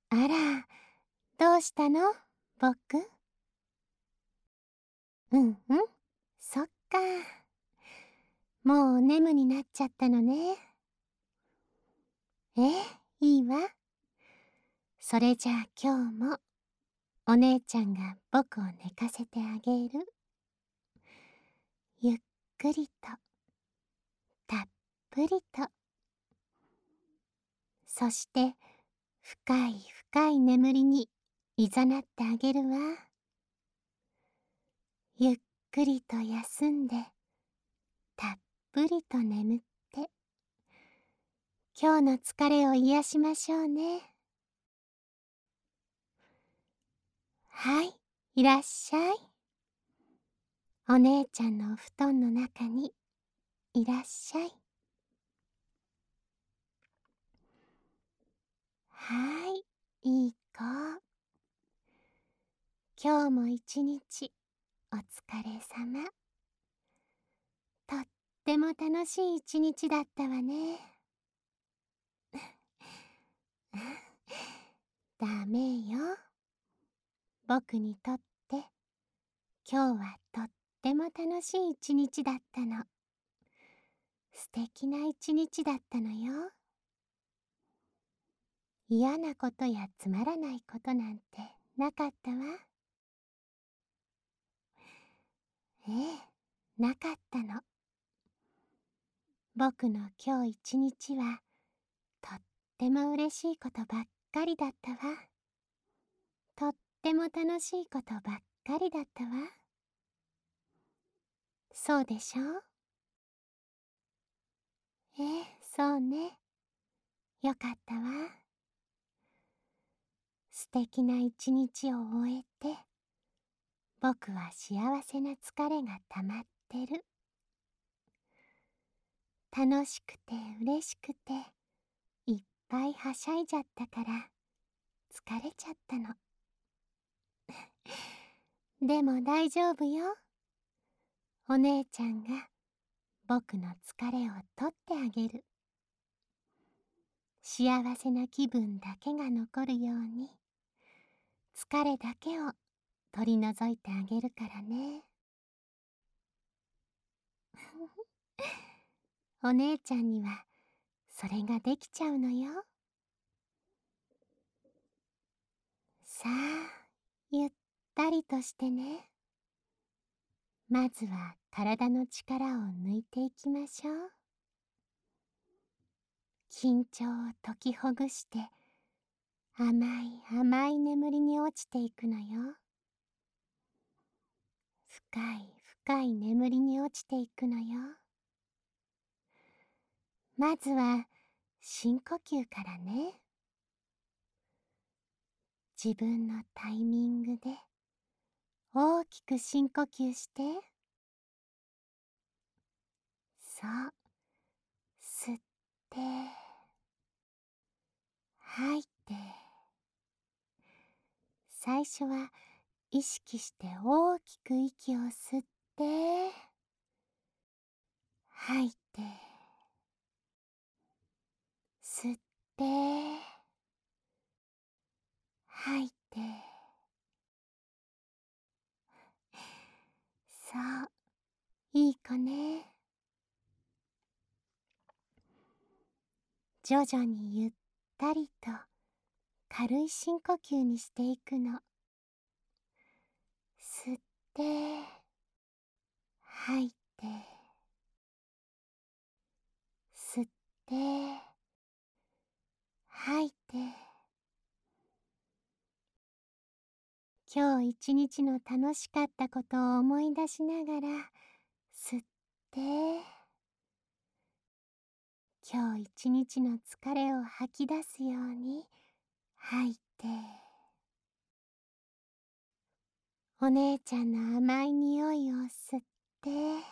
あら、どうしたの僕？うんうん、そっか。もうお眠になっちゃったのね。ええ、いいわ。それじゃあ今日もお姉ちゃんが僕を寝かせてあげる。ゆっくりと、たっぷりと。そして深い深い眠りにいざなってあげるわ。ゆっくりと休んで、たっぷりと眠って、今日の疲れを癒しましょうね。はい、いらっしゃい。お姉ちゃんのお布団の中にいらっしゃい。はい、いい子。今日も一日お疲れさま。とっても楽しい一日だったわね。ダメよ。僕にとって今日はとっても楽しい一日だったの。素敵な一日だったのよ。嫌なことやつまらないことなんてなかったわ。ええ、なかったの。僕の今日一日はとっても嬉しいことばっかりだったわ。とっても楽しいことばっかりだったわ。そうでしょう？ええ、そうね。よかったわ。素敵な一日を終えて、僕は幸せな疲れがたまってる。楽しくて嬉しくて、いっぱいはしゃいじゃったから疲れちゃったの。でも大丈夫よ。お姉ちゃんが僕の疲れを取ってあげる。幸せな気分だけが残るように、疲れだけを取り除いてあげるからね。お姉ちゃんにはそれができちゃうのよ。さあ、ゆったりとしてね。まずは体の力を抜いていきましょう。緊張を解きほぐして、甘い甘い眠りに落ちていくのよ。深い深い眠りに落ちていくのよ。まずは深呼吸からね。自分のタイミングで大きく深呼吸して。そう、吸って吐いて。最初は意識して大きく息を吸って吐いて、吸って吐いて。そう、いい子ね。徐々にゆったりと軽い深呼吸にしていくの。吸って吐いて、吸って吐いて。今日一日の楽しかったことを思い出しながら吸って、今日一日の疲れを吐き出すように吐いて。お姉ちゃんの甘い匂いを吸って、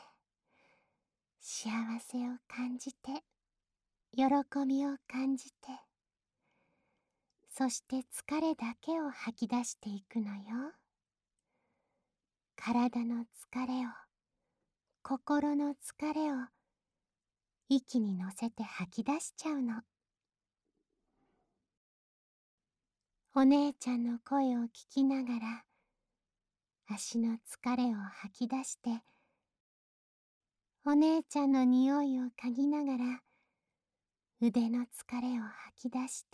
幸せを感じて、喜びを感じて、そして疲れだけを吐き出していくのよ。体の疲れを、心の疲れを息に乗せて吐き出しちゃうの。 お姉ちゃんの声を聞きながら、足の疲れを吐き出して、お姉ちゃんの匂いを嗅ぎながら、腕の疲れを吐き出して、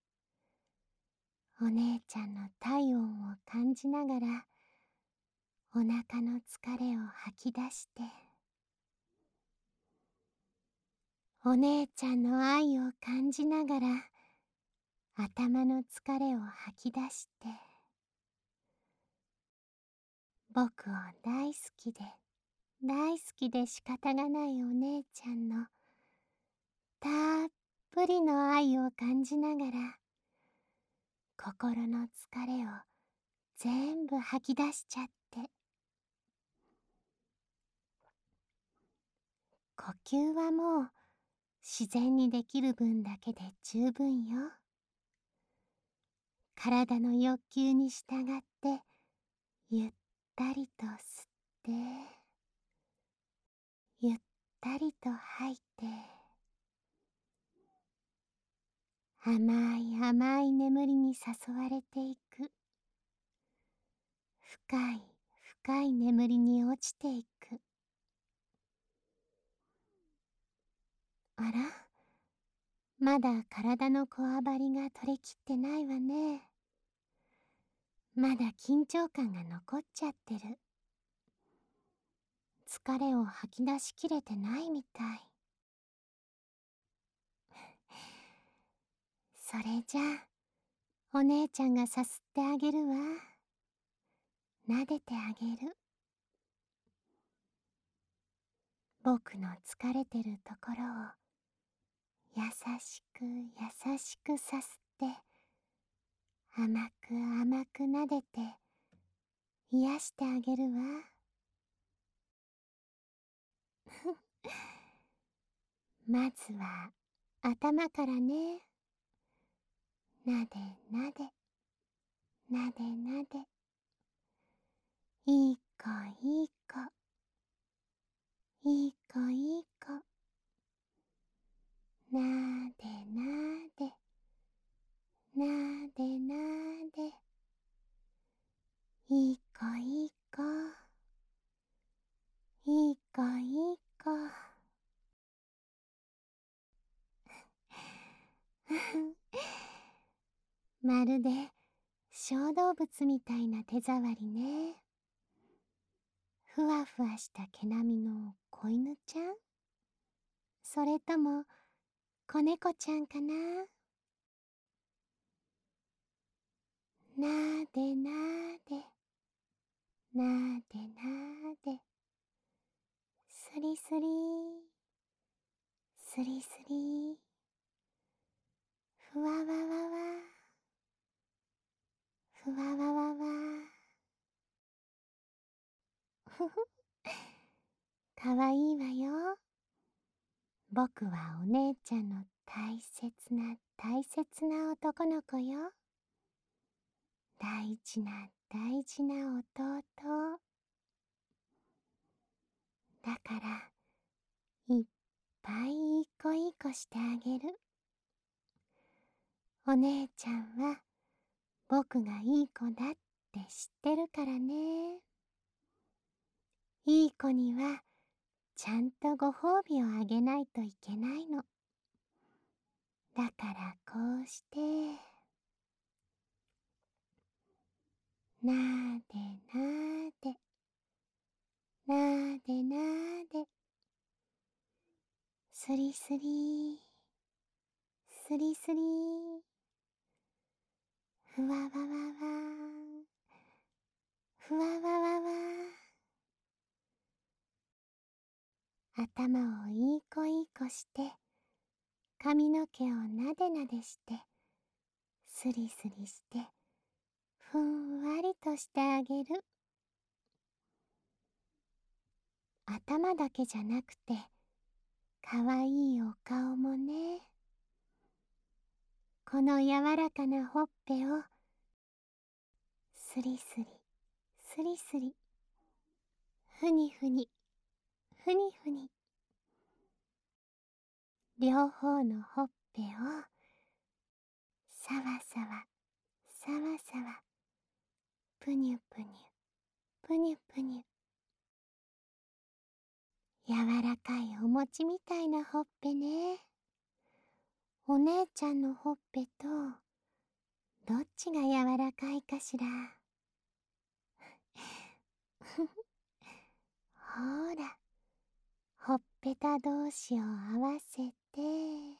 お姉ちゃんの体温を感じながら、お腹の疲れを吐き出して、お姉ちゃんの愛を感じながら、頭の疲れを吐き出して、僕を大好きで大好きで仕方がないお姉ちゃんのたっぷりの愛を感じながら、心の疲れを全部吐き出しちゃって、呼吸はもう自然にできる分だけで十分よ。体の欲求に従ってゆったりと吸って、ゆったりと吐いて、甘い甘い眠りに誘われていく。深い深い眠りに落ちていく。あら、まだ体のこわばりが取れきってないわね。まだ緊張感が残っちゃってる。疲れを吐き出しきれてないみたい。それじゃあ、お姉ちゃんがさすってあげるわ。撫でてあげる。僕の疲れてるところを優しく優しくさすって、甘く甘く撫でて癒してあげるわ。まずは頭からね。なでなでなでなで、いい子いい子、いい子いい子、なでなでなでなで、いい子いい子、いい子いい子。まるで小動物みたいな手触りね。ふわふわした毛並みの子犬ちゃん、それとも子猫ちゃんかな。なでなでなでなで、すりすりすりすり、ふわわわわ、ふわわわわ。ふふ、かわいいわよ。僕はお姉ちゃんの大切な大切な男の子よ。大事な大事な弟。だからいっぱいいい子いい子してあげる。お姉ちゃんは僕がいい子だって知ってるからね。いい子にはちゃんとご褒美をあげないといけないの。だからこうして、なーでなーで、なーでなーで、すりすり、すりすり、ふわわわわ、ふわわわわ。頭をいい子いい子して、髪の毛をなでなでして、すりすりして、ふんわりとしてあげる。頭だけじゃなくて、かわいいお顔もね。この柔らかなほっぺをすりすりすりすり、ふにふにふにふに、両方のほっぺをさわさわ餅みたいなほっぺね。お姉ちゃんのほっぺとどっちが柔らかいかしら。ほら、ほっぺた同士を合わせて、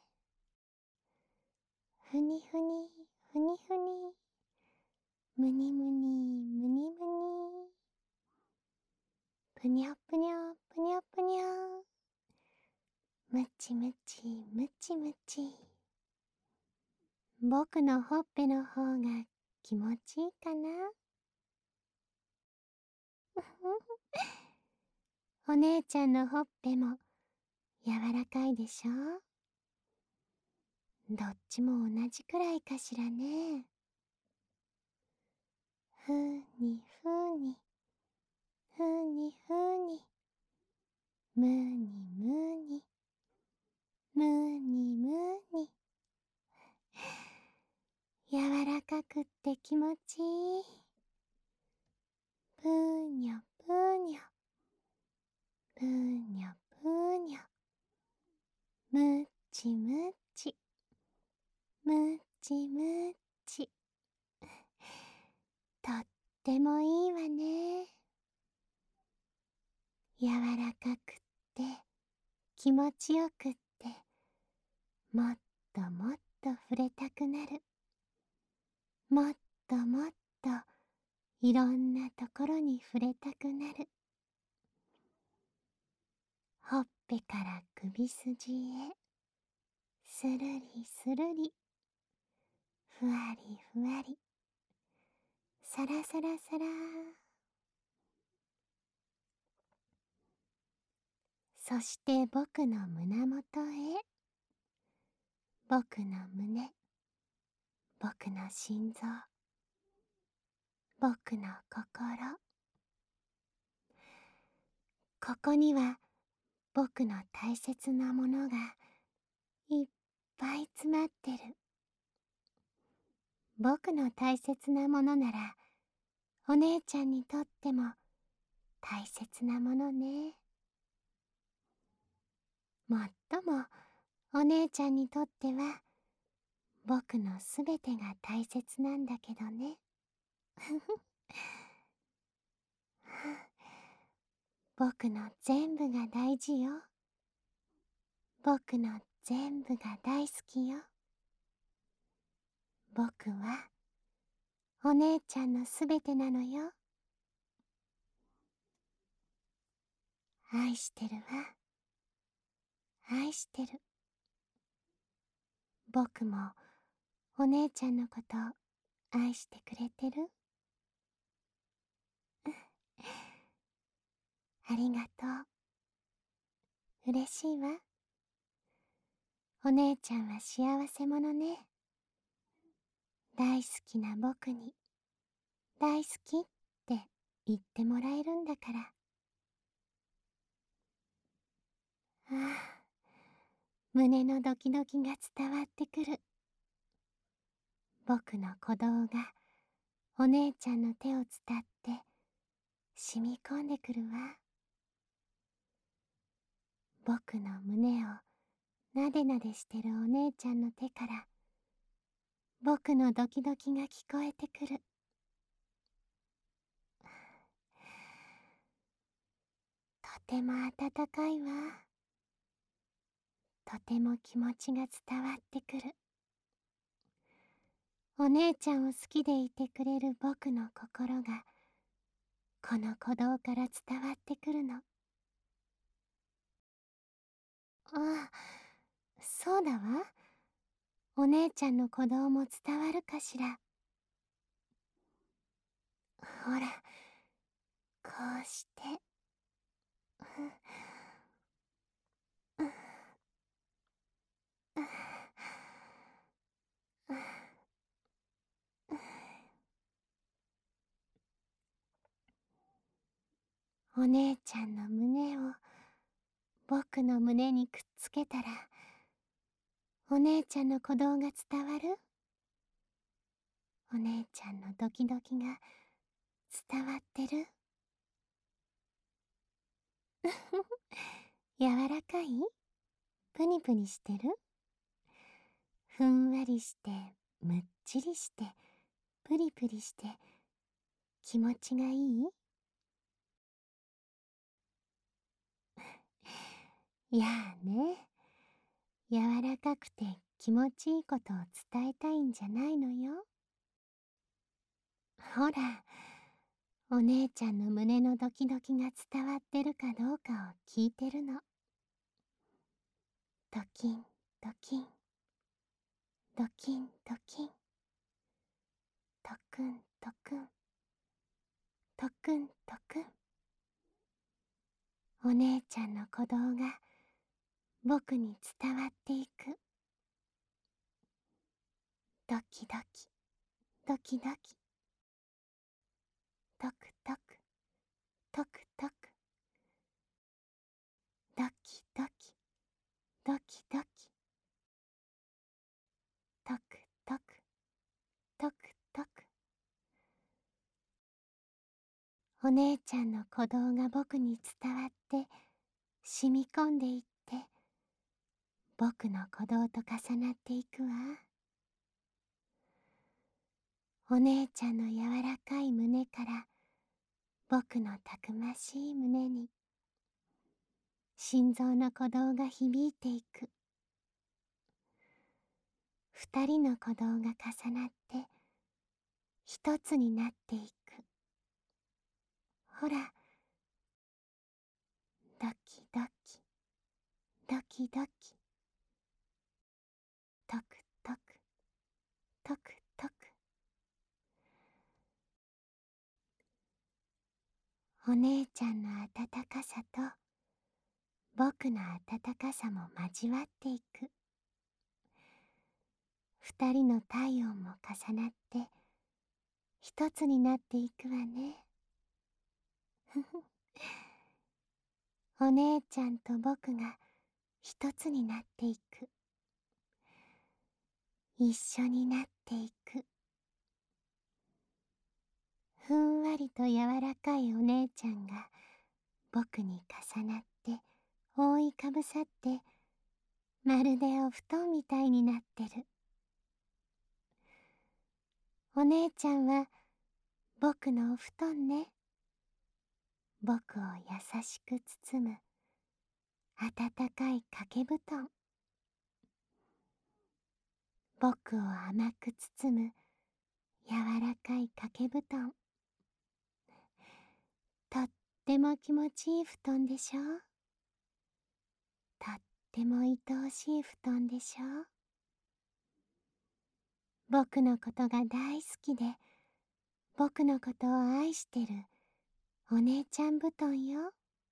ふにふに、ふにふに、むにむに、むにむに、ぷにょぷにょ、ぷにょぷにょ、むちむち、むちむち。僕のほっぺの方が気持ちいいかな。お姉ちゃんのほっぺも柔らかいでしょ。どっちも同じくらいかしらね。ふにふに、ふにふに、むにむに、むにむに。柔らかくって気持ちいい。ぷにょぷにょ、ぷにょぷにょ、むっちむっち、むっちむっち。とってもいいわね。柔らかくって気持ちよくって、もっともっと触れたくなる。もっともっといろんなところに触れたくなる。ほっぺから首筋へ、するりするり、ふわりふわり、さらさらさら。そして僕の胸元へ、僕の胸、僕の心臓、僕の心。ここには僕の大切なものがいっぱい詰まってる。僕の大切なものならお姉ちゃんにとっても大切なものね。もっともお姉ちゃんにとっては僕のすべてが大切なんだけどね。僕の全部が大事よ。僕の全部が大好きよ。僕はお姉ちゃんのすべてなのよ。愛してるわ。愛してる。僕もお姉ちゃんのこと愛してくれてる？ありがとう。嬉しいわ。お姉ちゃんは幸せ者ね。大好きな僕に大好きって言ってもらえるんだから。ああ、胸のドキドキが伝わってくる。僕の鼓動がお姉ちゃんの手を伝って染み込んでくるわ。僕の胸をなでなでしてるお姉ちゃんの手から僕のドキドキが聞こえてくる。とても温かいわ。とても気持ちが伝わってくる。お姉ちゃんを好きでいてくれる僕の心がこの鼓動から伝わってくるの。ああ、そうだわ。お姉ちゃんの鼓動も伝わるかしら。ほら、こうして。お姉ちゃんの胸を僕の胸にくっつけたら、お姉ちゃんの鼓動が伝わる？お姉ちゃんのドキドキが伝わってる？ 柔らかい？プニプニしてる？ふんわりして、むっちりして、プリプリして、気持ちがいい？いやあね、柔らかくて気持ちいいことを伝えたいんじゃないのよ。ほら、お姉ちゃんの胸のドキドキが伝わってるかどうかを聞いてるの。ドキン、ドキン、ドキン、ドキン、トクン、トクン、トクン、トクン。お姉ちゃんの鼓動が僕に伝わっていく。ドキドキ、ドキドキ、トクトク、トクトク、ドキドキ、ドキドキ、トクトク、トクトク。お姉ちゃんの鼓動が僕に伝わって染み込んでいって、僕の鼓動と重なっていくわ。お姉ちゃんの柔らかい胸から僕のたくましい胸に心臓の鼓動が響いていく。二人の鼓動が重なって一つになっていく。ほら、ドキドキ、ドキドキ、トクトク、トクトク。お姉ちゃんの温かさと僕の温かさも交わっていく。二人の体温も重なって一つになっていくわね。ふふ。お姉ちゃんと僕が一つになっていく。一緒になっていく。ふんわりと柔らかいお姉ちゃんが僕に重なって覆いかぶさって、まるでお布団みたいになってる。お姉ちゃんは僕のお布団ね。僕を優しく包む温かい掛け布団。僕を甘く包む柔らかい掛け布団。とっても気持ちいい布団でしょ。とっても愛おしい布団でしょ。僕のことが大好きで、僕のことを愛してるお姉ちゃん布団よ。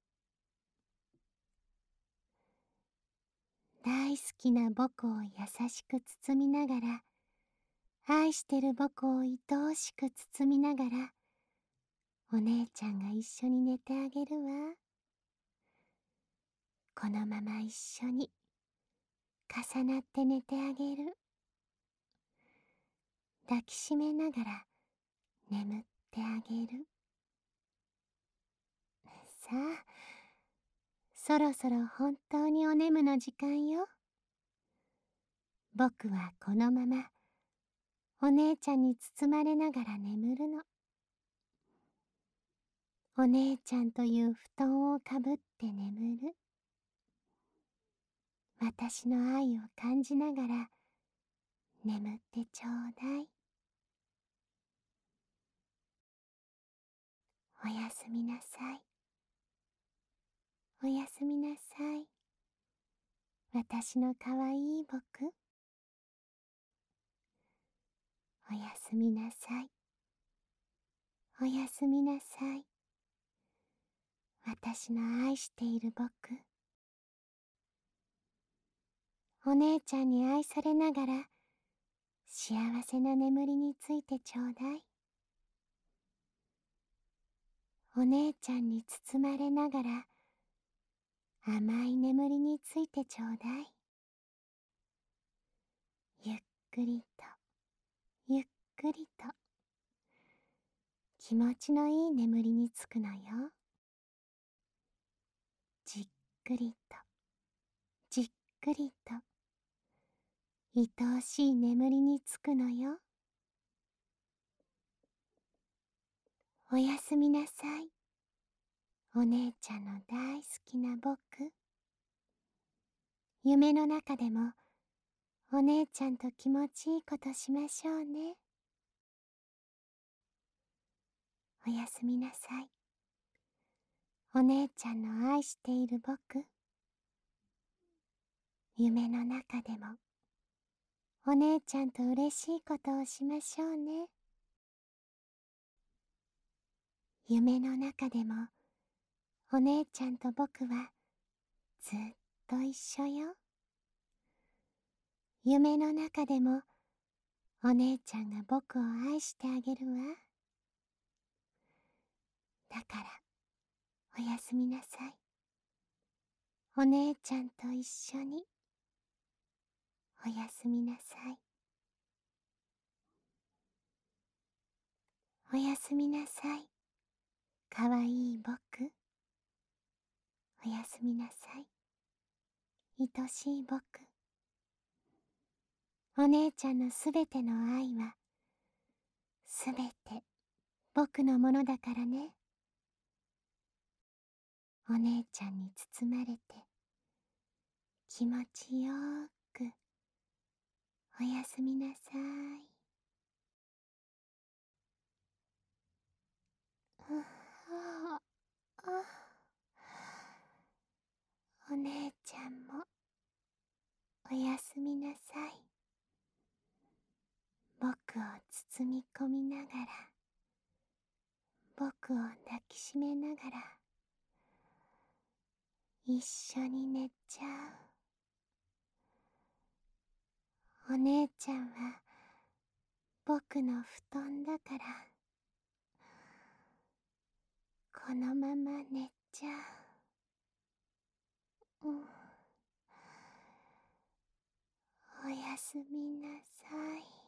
大好きな僕を優しく包みながら、愛してる僕を愛おしく包みながら、お姉ちゃんが一緒に寝てあげるわ。このまま一緒に重なって寝てあげる。抱きしめながら眠ってあげる。さあ、そろそろ本当にお眠の時間よ。僕はこのままお姉ちゃんに包まれながら眠るの。お姉ちゃんという布団をかぶって眠る。私の愛を感じながら眠ってちょうだい。おやすみなさい。おやすみなさい。私のかわいい僕。おやすみなさい。おやすみなさい。私の愛している僕。お姉ちゃんに愛されながら幸せな眠りについてちょうだい。お姉ちゃんに包まれながら甘い眠りについてちょうだい。ゆっくりと、ゆっくりと、気持ちのいい眠りにつくのよ。じっくりとじっくりと愛おしい眠りにつくのよ。おやすみなさい。お姉ちゃんの大好きな僕。夢の中でもお姉ちゃんと気持ちいいことしましょうね。おやすみなさい。お姉ちゃんの愛している僕。夢の中でもお姉ちゃんと嬉しいことをしましょうね。夢の中でもお姉ちゃんと僕はずっと一緒よ。夢の中でもお姉ちゃんが僕を愛してあげるわ。だからおやすみなさい。お姉ちゃんと一緒におやすみなさい。おやすみなさい。かわいい僕。おやすみなさい。愛しい僕。お姉ちゃんのすべての愛はすべて僕のものだからね。お姉ちゃんに包まれて気持ちよーくおやすみなさい。ああ、お姉ちゃんもおやすみなさい。僕を包み込みながら、僕を抱きしめながら一緒に寝ちゃう。お姉ちゃんは僕の布団だからこのまま寝ちゃう。おやすみなさい。